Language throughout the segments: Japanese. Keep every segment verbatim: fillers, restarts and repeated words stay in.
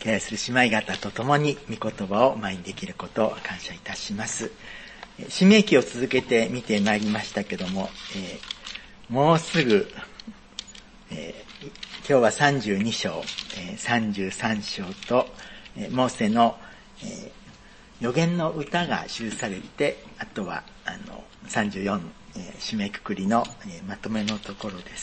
敬愛する姉妹方と共に御言葉を前にできることを感謝いたします。申命記を続けて見てまいりましたけども、えー、もうすぐ、えー、今日はさんじゅうに章、えー、さんじゅうさん章と、えー、モーセの、えー、預言の歌が記されて、あとはあのさんじゅうよん、えー、締めくくりの、えー、まとめのところです。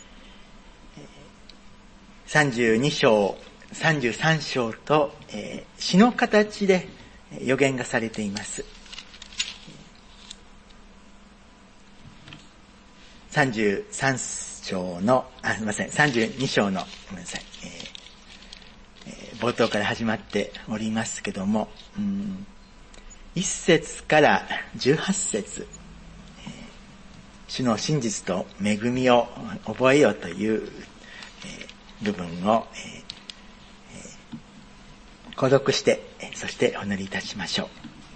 さんじゅうに章、さんじゅうさん章と、えー、詩の形で予言がされています。さんじゅうさん章の、あ、すみません、さんじゅうに章の、ごめんなさい、えーえー、冒頭から始まっておりますけども、うん、いち節からじゅうはち節、えー、主の真実と恵みを覚えようという、えー部分を、えーえー、購読して、そしてお祈りいたしましょう。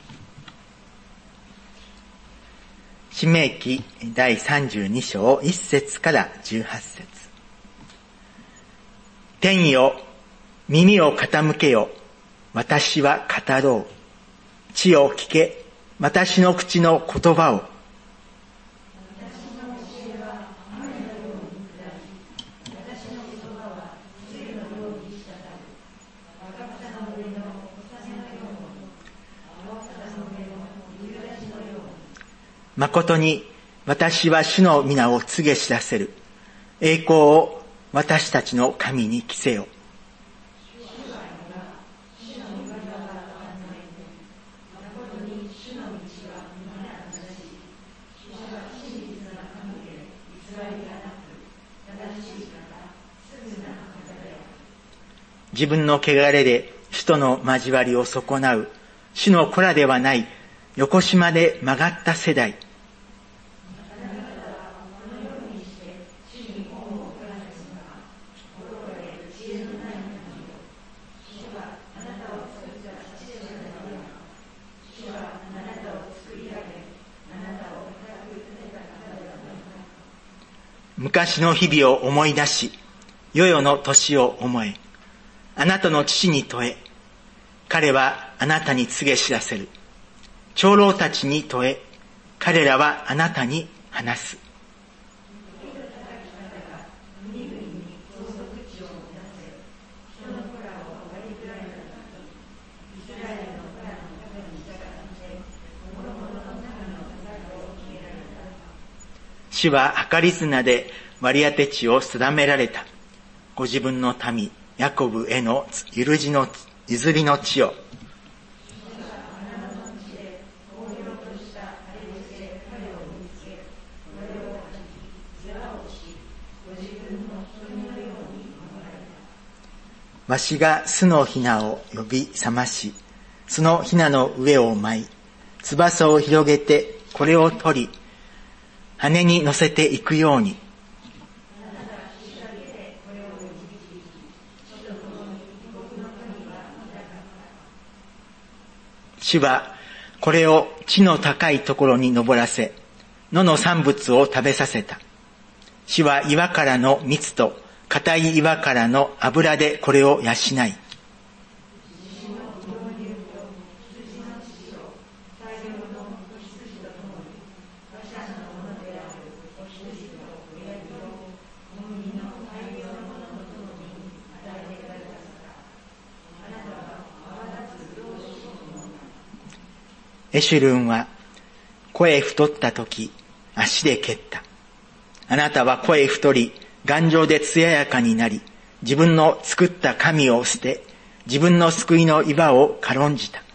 申命記第さんじゅうに章いち節からじゅうはち節。天よ、耳を傾けよ、私は語ろう。地よ聞け、私の口の言葉を。誠に私は主の皆を告げ知らせる。栄光を私たちの神に着せよ。自分の汚れで主との交わりを損なう主の子らではない横島で曲がった世代。昔の日々を思い出し、世々の年を思え。あなたの父に問え。彼はあなたに告げ知らせる。長老たちに問え。彼らはあなたに話す。主は計り綱で割り当て地を定められた。ご自分の民、ヤコブへの譲りの、譲りの地を。わしが巣のひなを呼び覚まし、そのひなの上を舞い、翼を広げてこれを取り、羽に乗せていくように。主はこれを地の高いところに登らせ、野の産物を食べさせた。主は岩からの蜜と硬い岩からの油でこれを養い。エシュルンは声太った時足で蹴った。あなたは声太り頑丈で艶やかになり、自分の作った神を捨て、自分の救いの岩を軽んじた。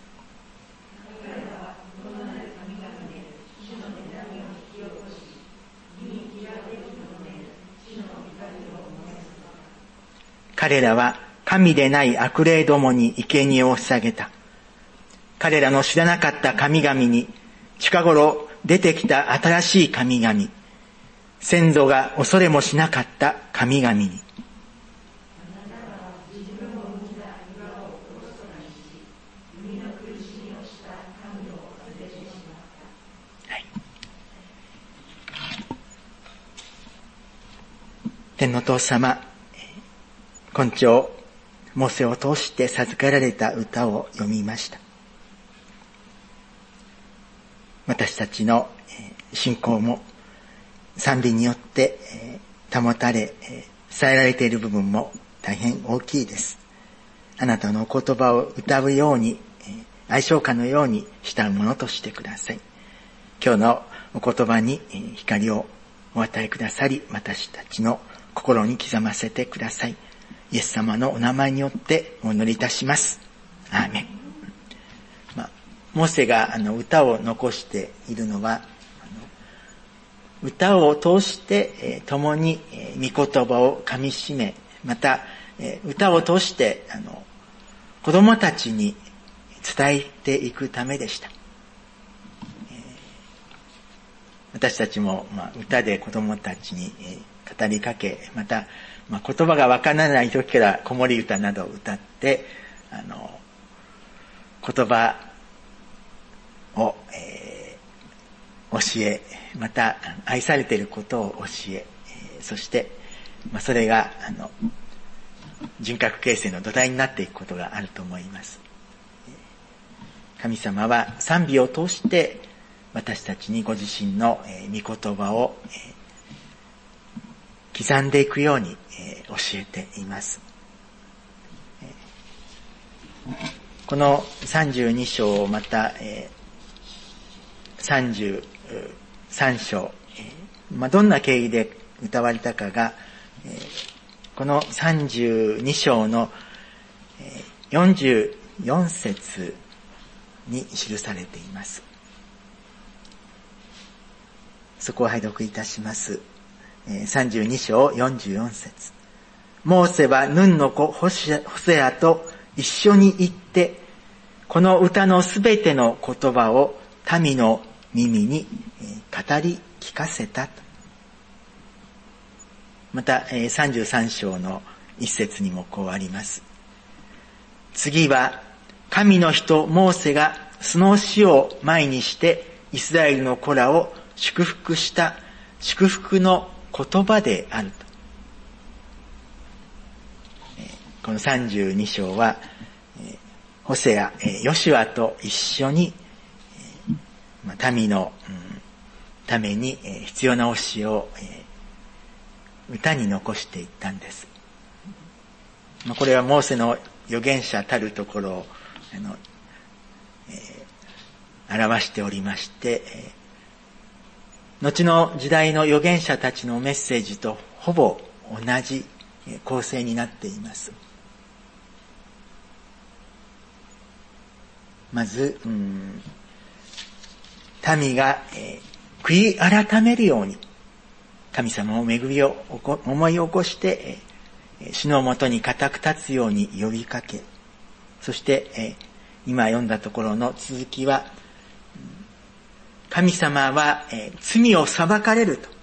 彼らは神でない悪霊どもに生贄を捧げた。彼らの知らなかった神々に、近頃出てきた新しい神々、先祖が恐れもしなかった神々に。はい、天のお父様、今朝モーセを通して授けられた歌を読みました。私たちの信仰も賛美によって保たれ、支えられている部分も大変大きいです。あなたのお言葉を歌うように、愛唱歌のように慕うものとしてください。今日のお言葉に光をお与えくださり、私たちの心に刻ませてください。イエス様のお名前によってお祈りいたします。アーメン。まあ、モーセがあの歌を残しているのは、あの歌を通して、えー、共に、えー、御言葉をかみしめ、また、えー、歌を通してあの子供たちに伝えていくためでした。えー、私たちも、まあ、歌で子供たちに、えー、語りかけ、またまあ、言葉がわからない時から子守歌などを歌って、あの、言葉を、えー、教え、また愛されていることを教え、えー、そして、まあ、それが、あの、人格形成の土台になっていくことがあると思います。神様は賛美を通して、私たちにご自身の、えー、御言葉を、えー刻んでいくように、えー、教えています。このさんじゅうに章また、えー、さんじゅうさん章、えーまあ、どんな経緯で歌われたかが、えー、このさんじゅうに章の、えー、よんじゅうよん節に記されています。そこを拝読いたします。さんじゅうに章よんじゅうよん節。モーセはヌンの子ホセアと一緒に行って、この歌のすべての言葉を民の耳に語り聞かせた。またさんじゅうさん章の一節にもこうあります。次は神の人モーセがその死を前にしてイスラエルの子らを祝福した祝福の言葉であると。このさんじゅうに章はホセア、ヨシュアと一緒に民のために必要な教えを歌に残していったんです。これはモーセの預言者たるところをあの、えー、表しておりまして、後の時代の預言者たちのメッセージとほぼ同じ構成になっています。まず、うん、民が、えー、悔い改めるように神様の恵みを思い起こして、えー、主のもとに固く立つように呼びかけ、そして、えー、今読んだところの続きは、神様は、えー、罪を裁かれると。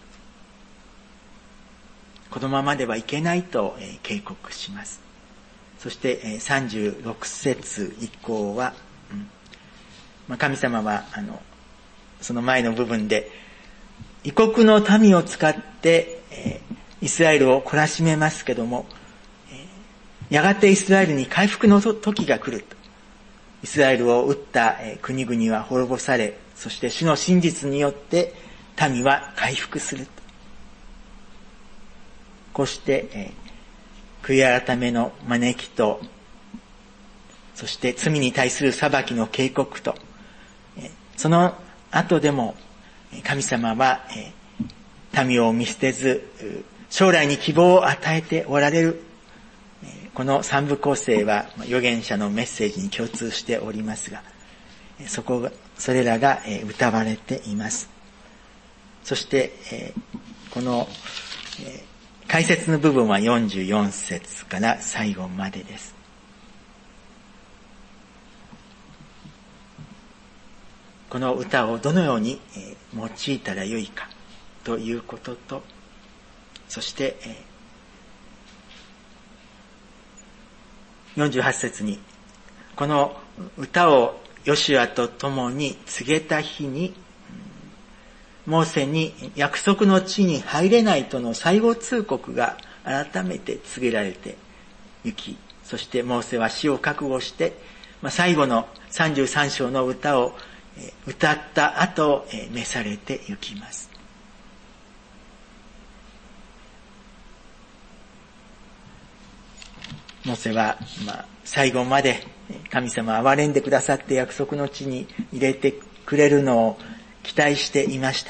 このままではいけないと、えー、警告します。そして、えー、さんじゅうろく節以降は、うんまあ、神様はあのその前の部分で異国の民を使って、えー、イスラエルを懲らしめますけども、えー、やがてイスラエルに回復の時が来ると。イスラエルを撃った、えー、国々は滅ぼされ、そして主の真実によって民は回復すると。こうして、えー、悔い改めの招きと、そして罪に対する裁きの警告と、えー、その後でも神様は、えー、民を見捨てず、将来に希望を与えておられる。えー、この三部構成は預言者のメッセージに共通しておりますが、そこがそれらが歌われています。そして、えー、この、えー、解説の部分はよんじゅうよん節から最後までです。この歌をどのように、えー、用いたらよいかということと、そして、えー、よんじゅうはち節にこの歌をヨシュアと共に告げた日に、モーセに約束の地に入れないとの最後通告が改めて告げられて行き、 そしてモーセは死を覚悟して、まあ、最後のさんじゅうさん章の歌を歌った後、召されて行きます。モーセは、まあ、最後まで神様は憐れんでくださって約束の地に入れてくれるのを期待していました。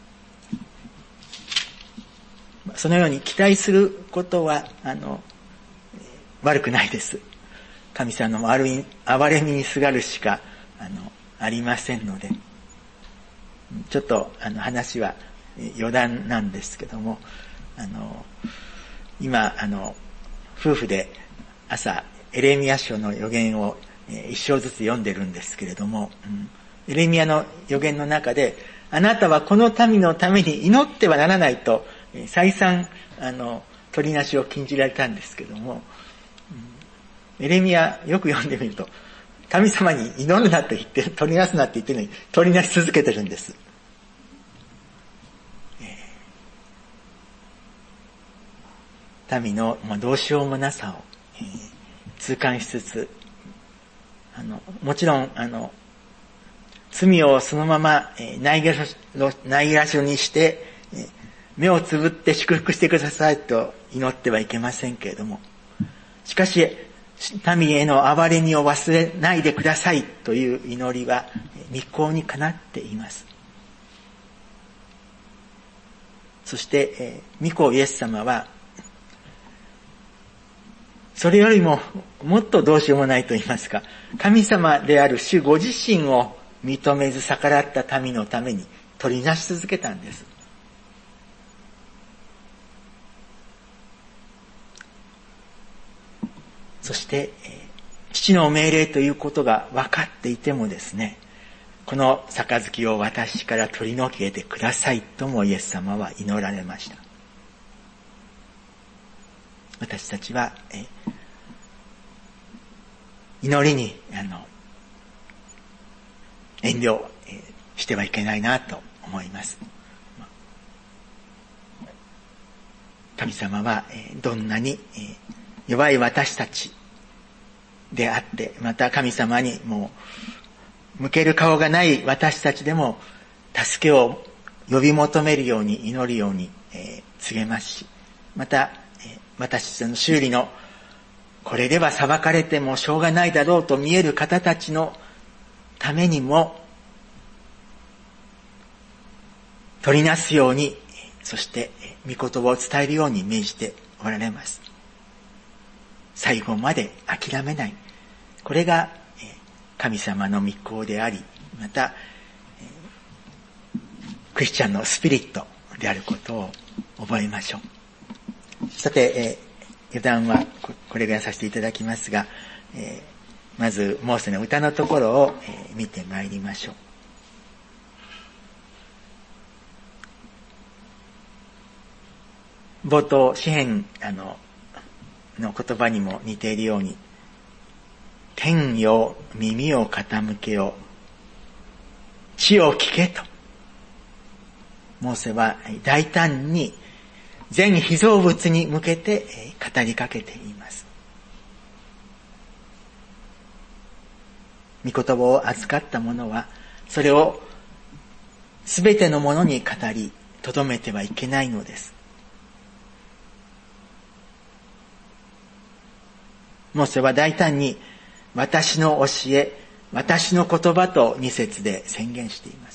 そのように期待することは、あの、悪くないです。神様の憐れみにすがるしか、あの、ありませんので、ちょっと、あの、話は余談なんですけども、あの、今、あの、夫婦で朝、エレミヤ書の預言を一章ずつ読んでるんですけれども、うん、エレミヤの預言の中で、あなたはこの民のために祈ってはならないと、再三、あの、取りなしを禁じられたんですけども、エレミヤよく読んでみると、神様に祈るなと言って、取りなすなって言ってるのに、取りなし続けてるんです。えー、民の、まあ、どうしようもなさを、えー、痛感しつつ、あの、もちろん、あの、罪をそのまま、えー、ないがしろ、ないがしろにして、えー、目をつぶって祝福してくださいと祈ってはいけませんけれども、しかし、民への憐れみを忘れないでくださいという祈りは御心にかなっています。そして、えー、御子イエス様は、それよりももっとどうしようもないと言いますか、神様である主ご自身を認めず逆らった民のために取りなし続けたんです。そして、父の命令ということが分かっていてもですね、この杯を私から取り除けてくださいともイエス様は祈られました。私たちは、え祈りに、あの、遠慮してはいけないなと思います。神様は、どんなに弱い私たちであって、また神様にもう向ける顔がない私たちでも助けを呼び求めるように祈るように、えー、告げますし、また、えー、私たちの修理のこれでは裁かれてもしょうがないだろうと見える方たちのためにも取りなすように、そして御言葉を伝えるように命じておられます。最後まで諦めない。これが神様の御心であり、またクリスチャンのスピリットであることを覚えましょう。さて、余談はこれぐらいさせていただきますが、まずモーセの歌のところを見てまいりましょう。冒頭、詩編あのの言葉にも似ているように、天よ耳を傾けよ、地を聞けと、モーセは大胆に全被造物に向けて語りかけています。御言葉を預かった者は、それをすべてのものに語り、とどめてはいけないのです。モーセは大胆に私の教え、私の言葉とに節で宣言しています。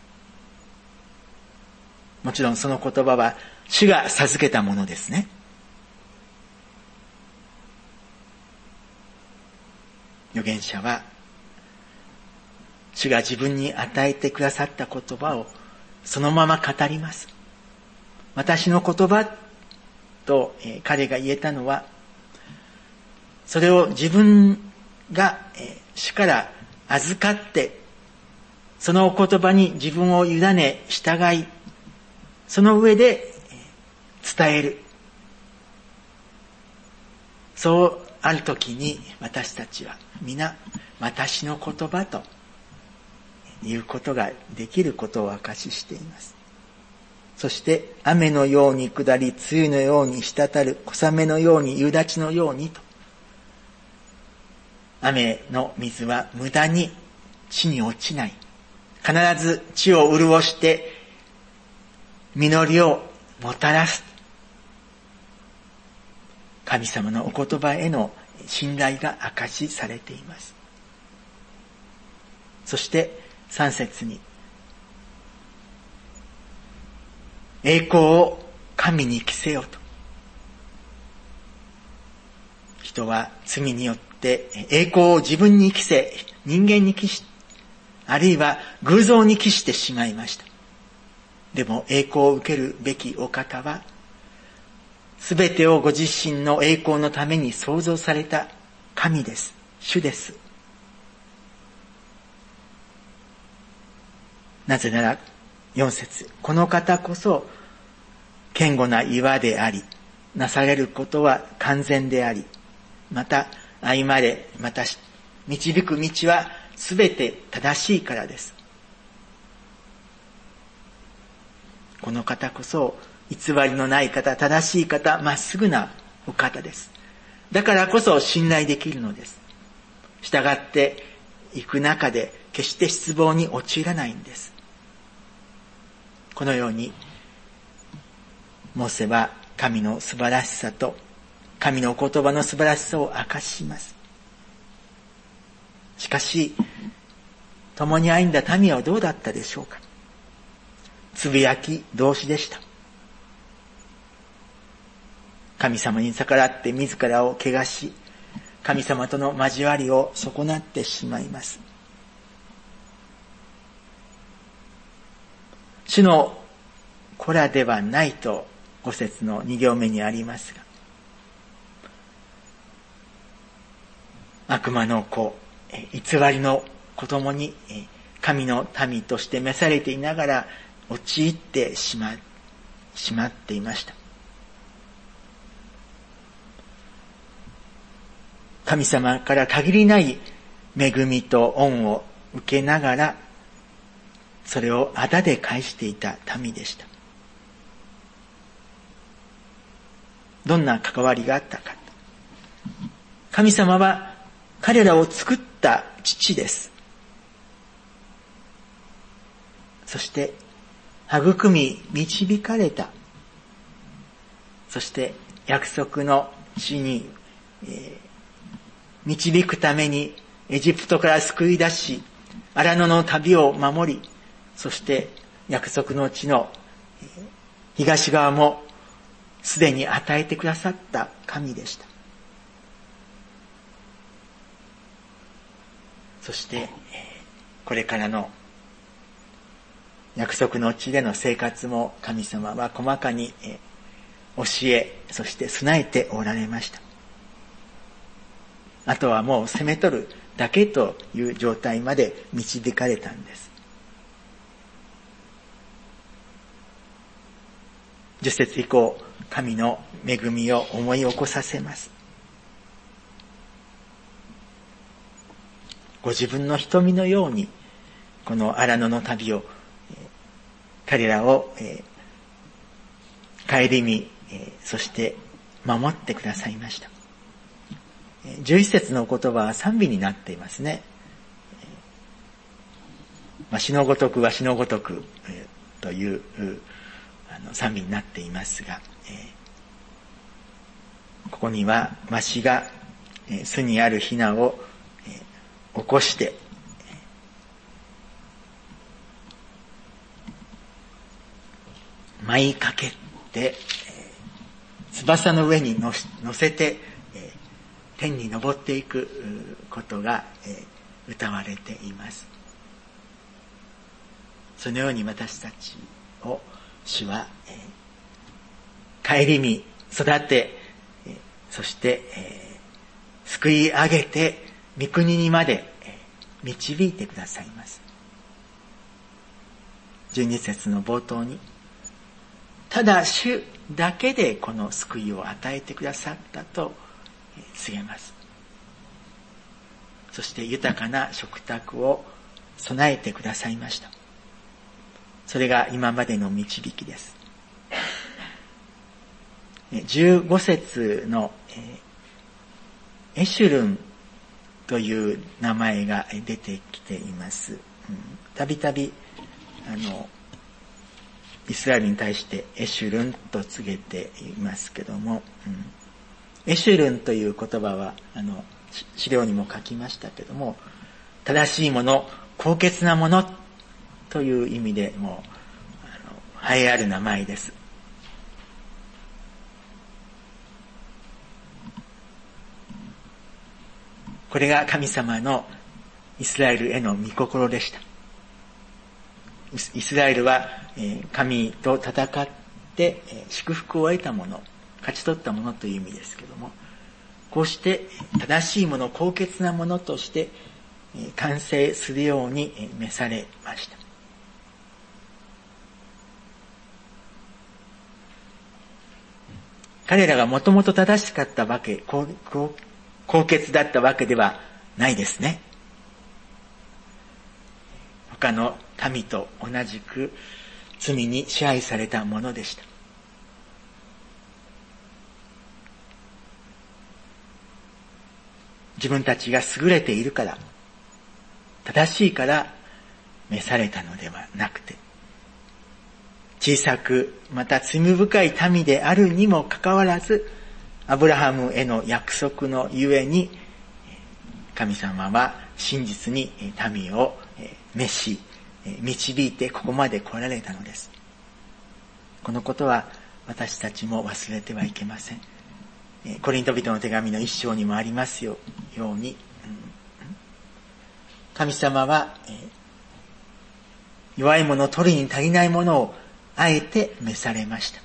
もちろんその言葉は主が授けたものですね。預言者は主が自分に与えてくださった言葉をそのまま語ります。私の言葉と彼が言えたのは、それを自分が主から預かって、そのお言葉に自分を委ね従い、その上で伝える。そうあるときに私たちは皆私の言葉ということができることを証ししています。そして雨のように下り、梅雨のように滴る、小雨のように夕立のようにと、 雨の水は無駄に地に落ちない。必ず地を潤して実りをもたらす。神様のお言葉への信頼が証しされています。そしてさん節に、栄光を神に着せよと。人は罪によって栄光を自分に着せ、人間に着し、あるいは偶像に帰してしまいました。でも栄光を受けるべきお方は、すべてをご自身の栄光のために創造された神です。主です。なぜなら、よん節、この方こそ、堅固な岩であり、なされることは完全であり、また、歩まれ、また、導く道はすべて正しいからです。この方こそ、偽りのない方、正しい方、まっすぐなお方です。だからこそ信頼できるのです。従っていく中で、決して失望に陥らないんです。このように、モーセは神の素晴らしさと、神の言葉の素晴らしさを明かします。しかし、共に歩んだ民はどうだったでしょうか。つぶやき同士でした。神様に逆らって自らを汚し、神様との交わりを損なってしまいます。主の子らではないとご節のに行目にありますが、悪魔の子、偽りの子供に神の民として召されていながら陥ってしま、しまっていました。神様から限りない恵みと恩を受けながら、それをあだで返していた民でした。どんな関わりがあったか。神様は彼らを作った父です。そして育み導かれた。そして約束の地に、えー、導くためにエジプトから救い出し、荒野の旅を守り、そして約束の地の東側もすでに与えてくださった神でした。そしてこれからの約束の地での生活も神様は細かに教え、そして備えておられました。あとはもう攻め取るだけという状態まで導かれたんです。じゅっ節以降、神の恵みを思い起こさせます。ご自分の瞳のように、この荒野の旅を、彼らを、えー、顧み、えー、そして守ってくださいました。じゅういち節の言葉は賛美になっていますね。わしのごとくわしのごとく、えー、というあの賛美になっていますが、えー、ここにはわしが、えー、巣にあるヒナを、えー、起こして、えー、舞いかけて、えー、翼の上に乗せて、えー、天に昇っていくことが、えー、歌われています。そのように私たちを主は、えー、顧み育て、えー、そして、えー、救い上げて御国にまで、えー、導いてくださいます。じゅうに節の冒頭に、ただ主だけでこの救いを与えてくださったと、えー、告げます。そして豊かな食卓を備えてくださいました。それが今までの導きです。じゅうご節のエシュルンという名前が出てきています。たびたびあのイスラエルに対してエシュルンと告げていますけども、うん、エシュルンという言葉はあの資料にも書きましたけども、正しいもの、高潔なものという意味でもあの栄えある名前です。これが神様のイスラエルへの御心でした。イスラエルは神と戦って祝福を得たもの、勝ち取ったものという意味ですけども、こうして正しいもの、高潔なものとして完成するように召されました。彼らがもともと正しかったわけ、高潔だったわけではないですね。他の民と同じく罪に支配されたものでした。自分たちが優れているから、正しいから召されたのではなくて、小さくまた罪深い民であるにもかかわらず、アブラハムへの約束のゆえに、神様は真実に民を召し、導いてここまで来られたのです。このことは私たちも忘れてはいけません。コリント人の手紙の一章にもありますように、神様は弱いもの、取りに足りないものをあえて召されました。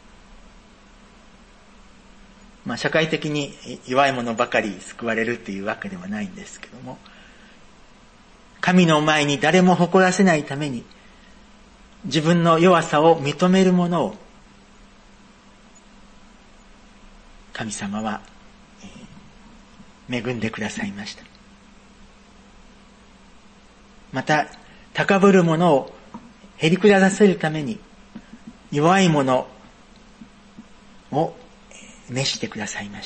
まあ社会的に弱いものばかり救われるというわけではないんですけども、神の前に誰も誇らせないために、自分の弱さを認めるものを神様は恵んでくださいました。また高ぶるものをへり下らせるために、弱いものを召してくださいました。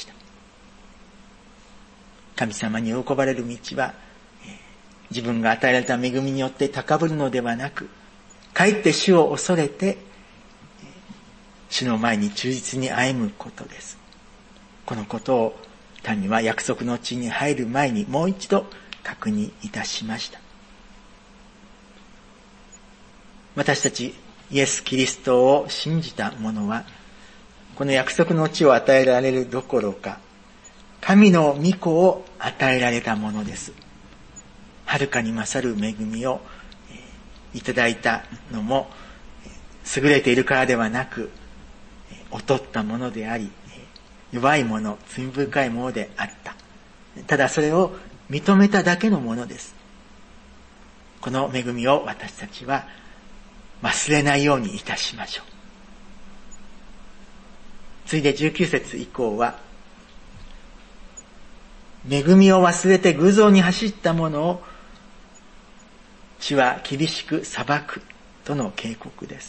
神様に喜ばれる道は、自分が与えられた恵みによって高ぶるのではなく、かえって主を恐れて主の前に忠実に歩むことです。このことを民は約束の地に入る前にもう一度確認いたしました。私たちイエス・キリストを信じた者は、この約束の地を与えられるどころか、神の御子を与えられたものです。はるかに勝る恵みをいただいたのも、優れているからではなく、劣ったものであり、弱いもの、罪深いものであった。ただそれを認めただけのものです。この恵みを私たちは忘れないようにいたしましょう。ついでじゅうきゅう節以降は、恵みを忘れて偶像に走った者を主は厳しく裁くとの警告です。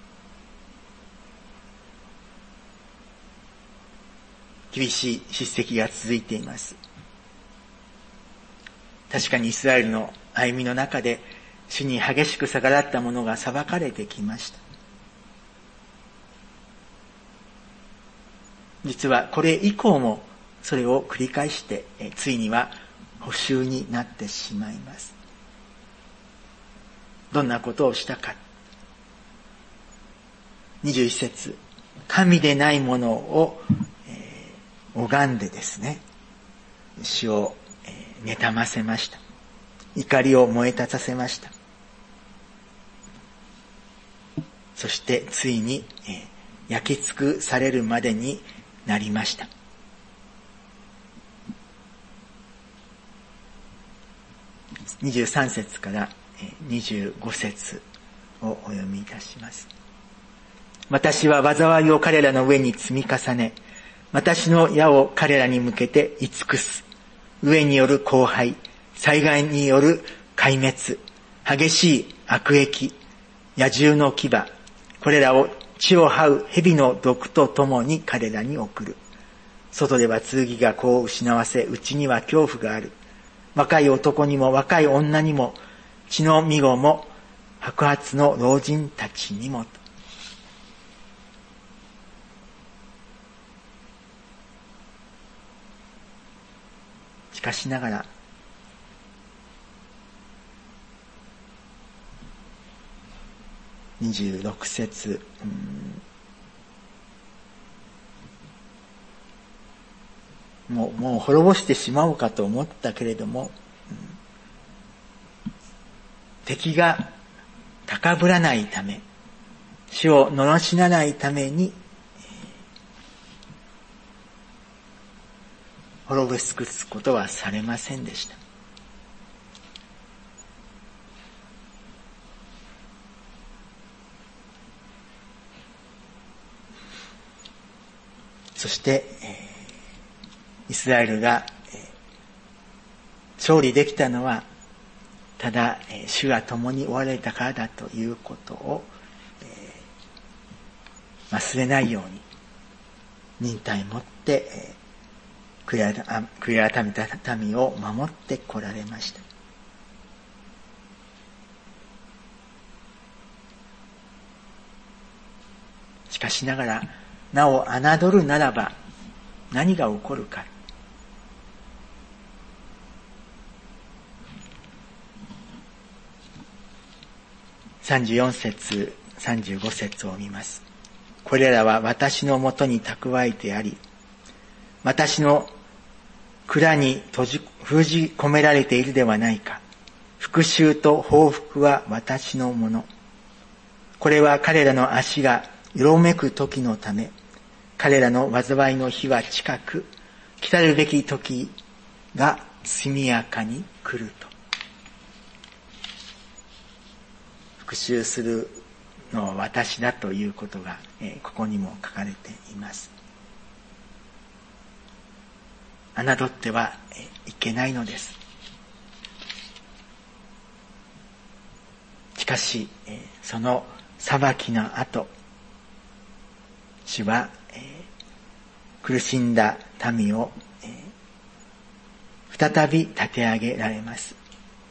厳しい叱責が続いています。確かにイスラエルの歩みの中で主に激しく逆らった者が裁かれてきました。実はこれ以降もそれを繰り返して、ついには捕囚になってしまいます。どんなことをしたか。にじゅういち節、神でないものを、えー、拝んでですね、主を、えー、妬ませました。怒りを燃え立たせました。そしてついに、えー、焼き尽くされるまでになりました。にじゅうさん節からにじゅうご節をお読みいたします。私は災いを彼らの上に積み重ね、私の矢を彼らに向けて居尽くす。飢えによる荒廃、災害による壊滅、激しい悪疫、野獣の牙、これらを地を這う蛇の毒とともに彼らに送る。外では剣が子を失わせ、内には恐怖がある。 若い男にも若い女にも、血のみ子も白髪の老人たちにもと。しかしながら、にじゅうろく節、うん、もう、もう滅ぼしてしまおうかと思ったけれども、うん、敵が高ぶらないため、主を罵らないために、滅ぼし尽くすことはされませんでした。そして、えー、イスラエルが、えー、勝利できたのは、ただ、えー、主が共におられたからだということを、えー、忘れないように、忍耐を持って、えー、悔い改めた民を守ってこられました。しかしながら、なお侮るならば何が起こるか。さんじゅうよん節、さんじゅうご節を見ます。これらは私のもとに蓄えてあり、私の蔵に閉じ封じ込められているではないか。復讐と報復は私のもの。これは彼らの足がよろめく時のため、彼らの災いの日は近く、来たるべき時が速やかに来ると。復讐するのは私だということが、えー、ここにも書かれています。侮っては、えー、いけないのです。しかし、えー、その裁きの後、主は、えー、苦しんだ民を、えー、再び立て上げられます。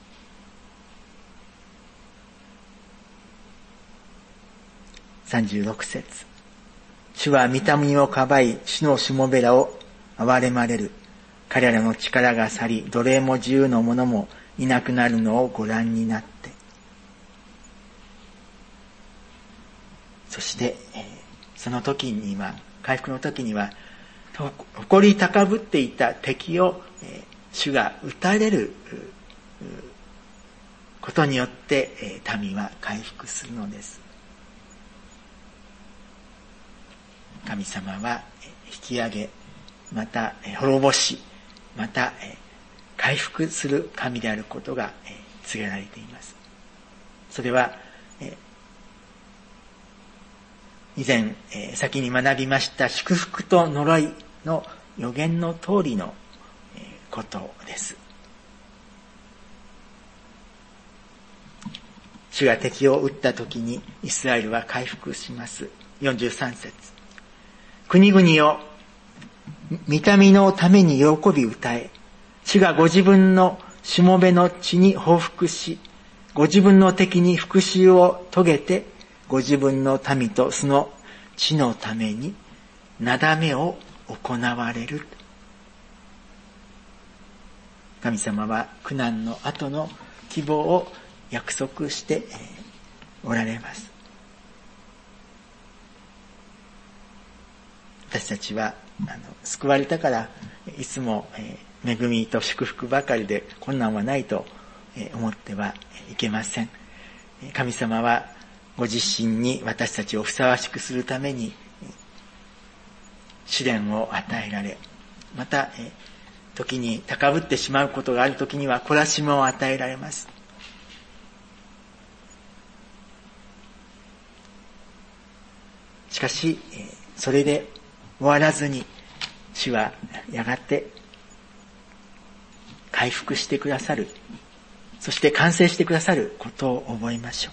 さんじゅうろく節。主は御民をかばい、主のしもべらを憐れまれる。彼らの力が去り、奴隷も自由の者もいなくなるのをご覧になって。そして、えー、その時には、回復の時には、誇り高ぶっていた敵を、えー、主が撃たれることによって、えー、民は回復するのです。神様は引き上げ、また滅ぼし、また回復する神であることが告げられています。それは以前先に学びました祝福と呪いの予言の通りのことです。主が敵を撃った時にイスラエルは回復します。よんじゅうさん節。国々よ、御民のために喜び歌え。主がご自分のしもべの地に報復し、ご自分の敵に復讐を遂げて、ご自分の民とその地のためになだめを行われる。神様は苦難の後の希望を約束しておられます。私たちはあの救われたからいつも、えー、恵みと祝福ばかりで困難はないと、えー、思ってはいけません。神様はご自身に私たちをふさわしくするために試練を与えられ、また、えー、時に高ぶってしまうことがある時には懲らしめを与えられます。しかし、えー、それで終わらずに主はやがて回復してくださる、そして完成してくださることを覚えましょ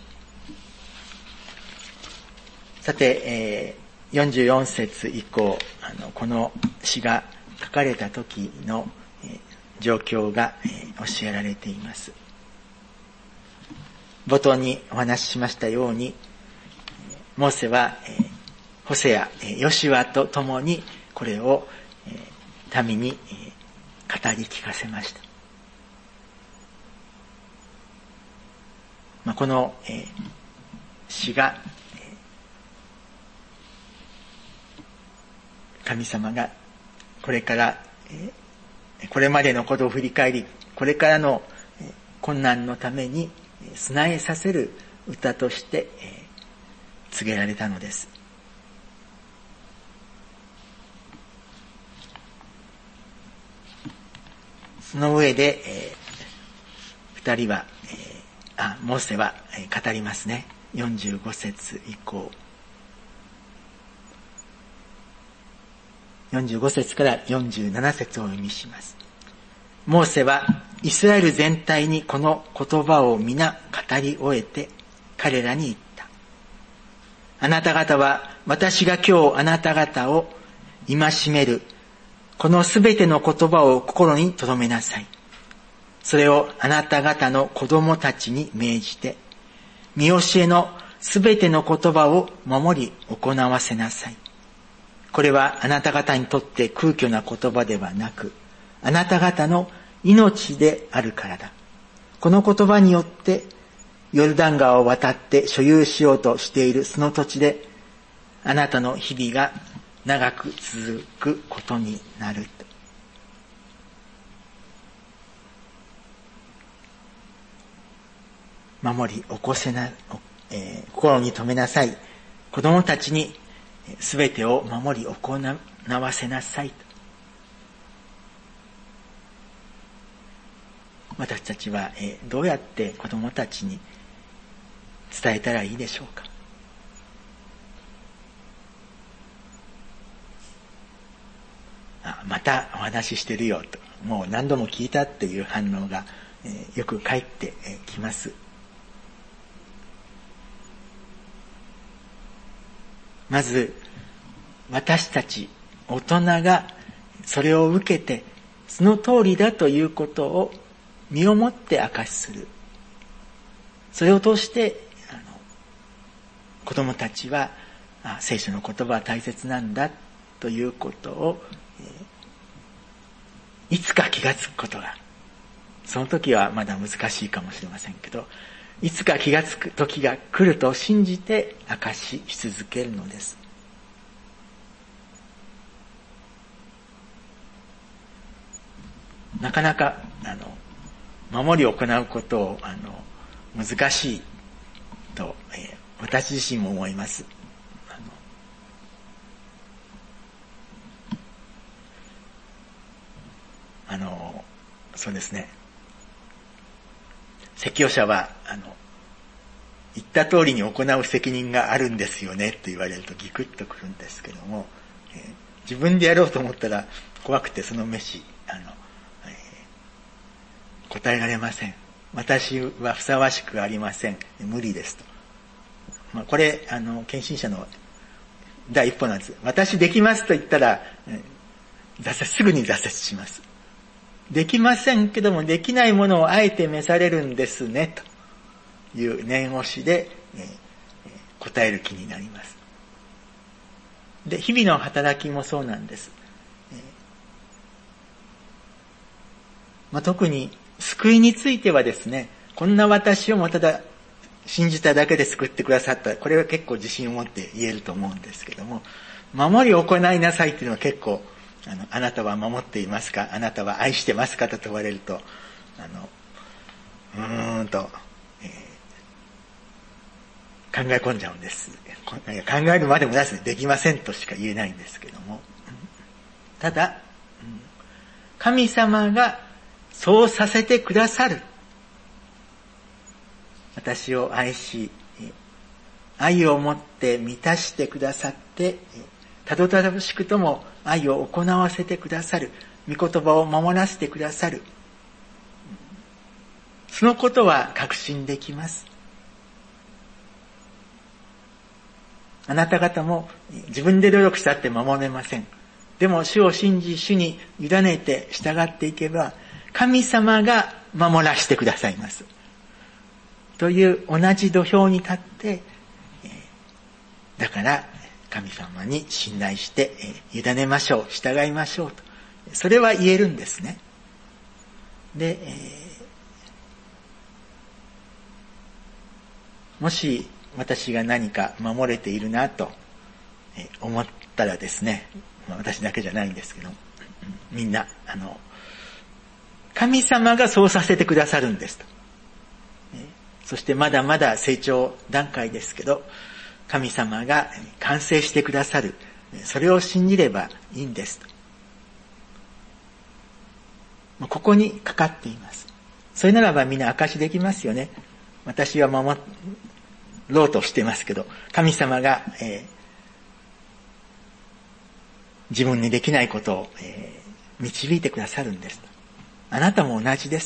う。さて、えー、よんじゅうよん節以降、あのこの詩が書かれた時の、えー、 状況が教えられています。冒頭にお話ししましたように、モーセはホセア、ヨシュアと共にこれを民に語り聞かせました。まあ、この詩が神様がこれからこれまでのことを振り返り、これからの困難のために備えさせる歌として告げられたのです。その上で、えー、二人は、えー、あ、モーセは、えー、語りますね。よんじゅうご節以降。よんじゅうご節からよんじゅうなな節をお読みします。モーセはイスラエル全体にこの言葉を皆語り終えて彼らに言った。あなた方は私が今日あなた方を戒めるこのすべての言葉を心に留めなさい。それをあなた方の子供たちに命じて、見教えのすべての言葉を守り行わせなさい。これはあなた方にとって空虚な言葉ではなく、あなた方の命であるからだ。この言葉によって、ヨルダン川を渡って所有しようとしているその土地で、あなたの日々が長く続くことになると。守り起こせな、えー、心に留めなさい。子供たちにすべてを守り行わせなさいと。私たちは、えー、どうやって子供たちに伝えたらいいでしょうか。あ、またお話ししてるよと、もう何度も聞いたっていう反応が、えー、よく返ってきます。まず私たち大人がそれを受けてその通りだということを身をもって証しする。それを通してあの子供たちはあ聖書の言葉は大切なんだということを、えー、いつか気がつくことが、その時はまだ難しいかもしれませんけど、いつか気がつく時が来ると信じて証しし続けるのです。なかなかあの守りを行うことをあの難しいと、えー、私自身も思います。あの、あのそうですね。説教者はあの言った通りに行う責任があるんですよねと言われるとギクッとくるんですけども、えー、自分でやろうと思ったら怖くてその飯あの、えー、答えられません。私はふさわしくありません。無理ですと。まあ、これあの献身者の第一歩なんです。私できますと言ったら、えー、挫折すぐに挫折します。できませんけどもできないものをあえて召されるんですねという念押しで、えー、答える気になります。で、日々の働きもそうなんです。えーまあ、特に救いについてはですね、こんな私をもただ信じただけで救ってくださった、これは結構自信を持って言えると思うんですけども、守り行いなさいっていうのは結構あの、あなたは守っていますか？あなたは愛してますかと問われると、あの、うーんと、えー、考え込んじゃうんです。考えるまでもなしできませんとしか言えないんですけども。ただ、神様がそうさせてくださる。私を愛し、愛を持って満たしてくださって、たどたどしくとも愛を行わせてくださる。御言葉を守らせてくださる。そのことは確信できます。あなた方も自分で努力したって守れません。でも主を信じ、主に委ねて従っていけば、 神様が守らせてくださいます。という同じ土俵に立って、だから神様に信頼して委ねましょう、従いましょうと。それは言えるんですね。で、もし私が何か守れているなと思ったらですね、私だけじゃないんですけど、みんな、あの、神様がそうさせてくださるんですと。そしてまだまだ成長段階ですけど、神様が完成してくださる。それを信じればいいんですと。ここにかかっています。それならばみんな証しできますよね。私は守ろうとしてますけど、神様が、えー、自分にできないことを、えー、導いてくださるんです。あなたも同じです。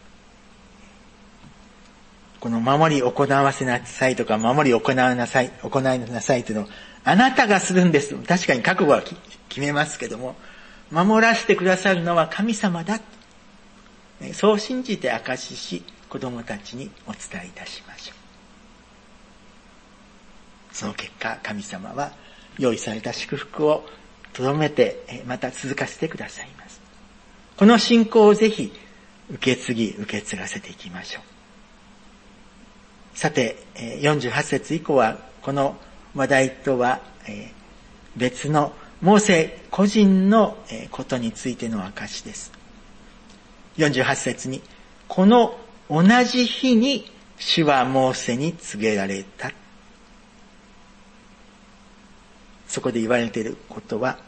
この守り行わせなさいとか、守り行わなさい、行いなさいというのをあなたがするんです。確かに覚悟は決めますけども、守らせてくださるのは神様だ。そう信じて証しし、子供たちにお伝えいたしましょう。その結果、神様は用意された祝福をとどめて、また続かせてくださいます。この信仰をぜひ受け継ぎ、受け継がせていきましょう。さて、よんじゅうはち節以降は、この話題とは別のモーセ個人のことについての証です。よんじゅうはち節に、この同じ日に主はモーセに告げられた。そこで言われていることは、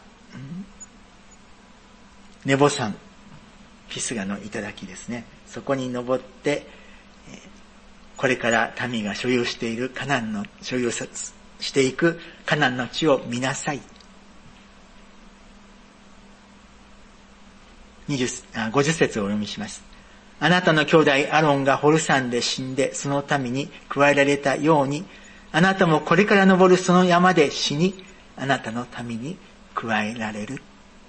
ネボ山、ピスガの頂ですね。そこに登って、これから民が所有しているカナンの、所有していくカナンの地を見なさい。にじゅう、あ、ごじゅっ節をお読みします。あなたの兄弟アロンがホル山で死んでその民に加えられたように、あなたもこれから登るその山で死に、あなたの民に加えられる。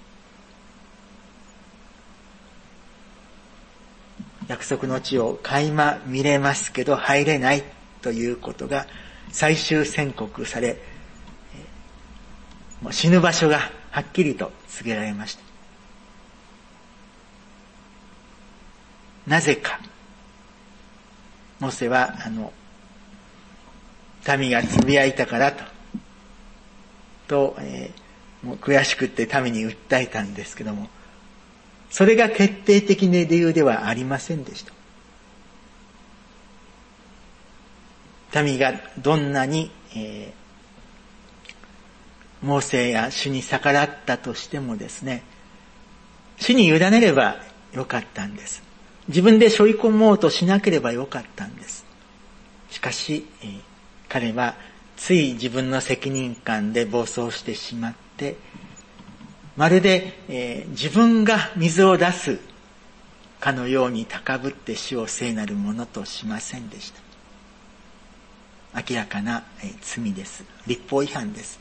約束の地を垣間見れますけど入れないということが最終宣告され、もう死ぬ場所がはっきりと告げられました。なぜか、モーセはあの民がつぶやいたからと、と、えー、もう悔しくって民に訴えたんですけども、それが決定的な理由ではありませんでした。民がどんなに、えー、モーセや主に逆らったとしてもですね、主に委ねればよかったんです。自分で背負い込もうとしなければよかったんです。しかし、えー、彼はつい自分の責任感で暴走してしまって、まるで、えー、自分が水を出すかのように高ぶって主を聖なるものとしませんでした。明らかな、えー、罪です。律法違反です。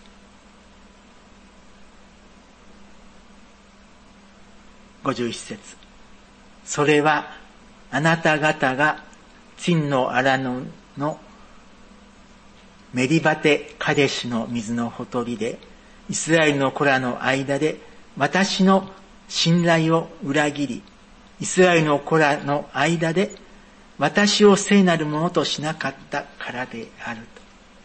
ごじゅういち節。それはあなた方がツィンの荒野のメリバテカデシュの水のほとりでイスラエルの子らの間で私の信頼を裏切り、イスラエルの子らの間で私を聖なるものとしなかったからであると。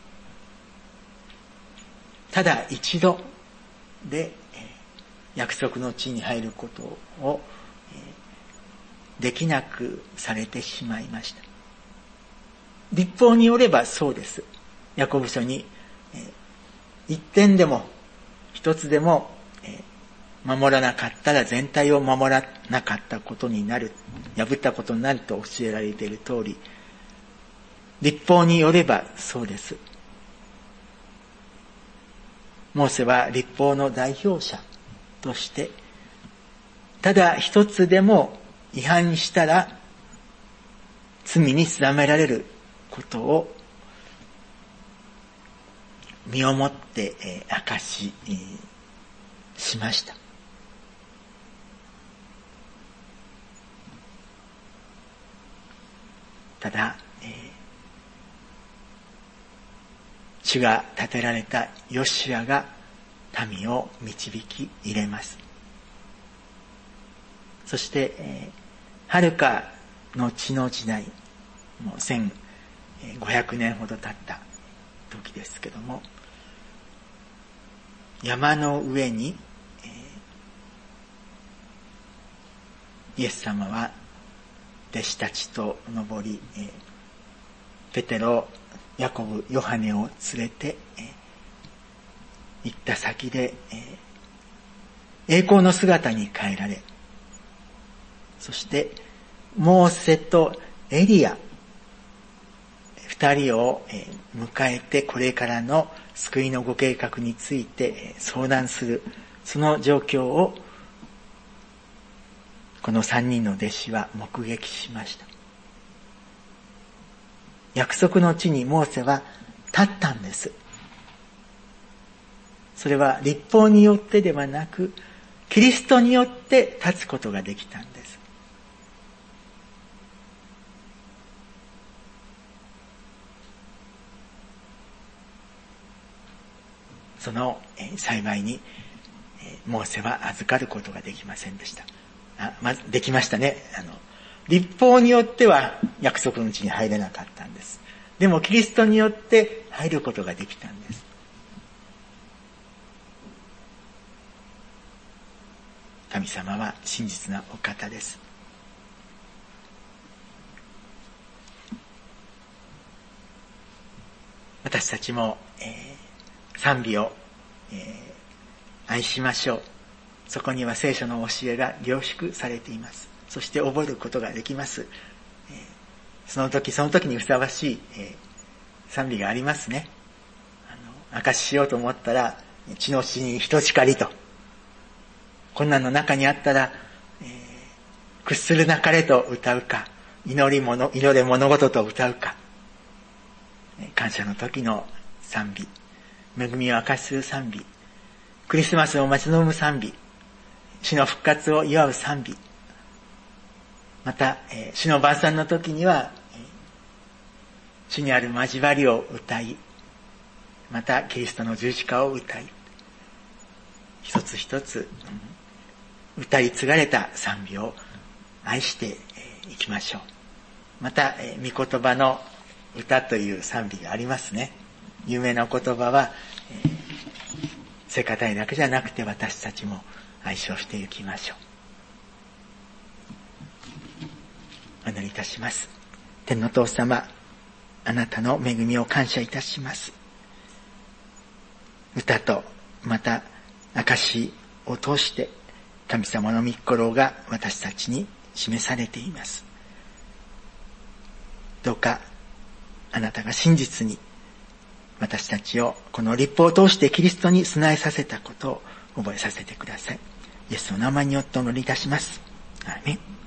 ただ一度で約束の地に入ることをできなくされてしまいました。律法によればそうです。ヤコブ書に一点でも一つでも守らなかったら全体を守らなかったことになる、破ったことになると教えられている通り、律法によればそうです。モーセは律法の代表者として、ただ一つでも違反したら罪に定められることを身をもって明かししました。 ただ、えー、主が立てられたヨシュアが民を導き入れます。そして、えー、はるか後の時代、もうせんごひゃくねんほど経った時ですけども、山の上に、えー、イエス様は弟子たちと登り、えー、ペテロ、ヤコブ、ヨハネを連れて、えー、行った先で、えー、栄光の姿に変えられ、そしてモーセとエリア二人を迎えてこれからの救いのご計画について相談する、その状況をこの三人の弟子は目撃しました。約束の地にモーセは立ったんです。それは律法によってではなく、キリストによって立つことができたんです。その幸いにモーセは預かることができませんでした。あ、まずできましたね。あの律法によっては約束の地に入れなかったんです。でもキリストによって入ることができたんです。神様は真実なお方です。私たちも、えー賛美を、えー、愛しましょう。そこには聖書の教えが凝縮されています。そして覚えることができます。えー、その時その時にふさわしい、えー、賛美がありますね。あの証ししようと思ったら、地の地に人叱りと。困難の中にあったら、えー、屈するなかれと歌うか、祈り物、祈れ物事と歌うか、感謝の時の賛美。恵みを明かしする賛美、クリスマスを待ち望む賛美、主の復活を祝う賛美、また、えー、主の晩餐の時には、えー、主にある交わりを歌い、またキリストの十字架を歌い、一つ一つ、うん、歌い継がれた賛美を愛してい、えー、きましょう。また、えー、御言葉の歌という賛美がありますね。有名な言葉は、えー、聖歌隊だけじゃなくて私たちも愛唱していきましょう。お祈りいたします。天の父様、あなたの恵みを感謝いたします。歌とまた証を通して神様の御心が私たちに示されています。どうかあなたが真実に私たちをこの律法を通してキリストに備えさせたことを覚えさせてください。イエスの名前によってお祈りいたします。アーメン。